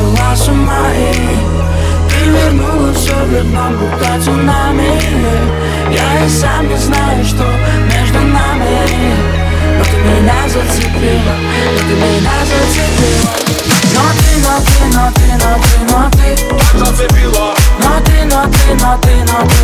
сошла с ума и перевернула все вверх дном, будто цунами. Я и сам не знаю, что между нами, но ты меня зацепила, но ты меня зацепила. Но ты зацепила. Но ты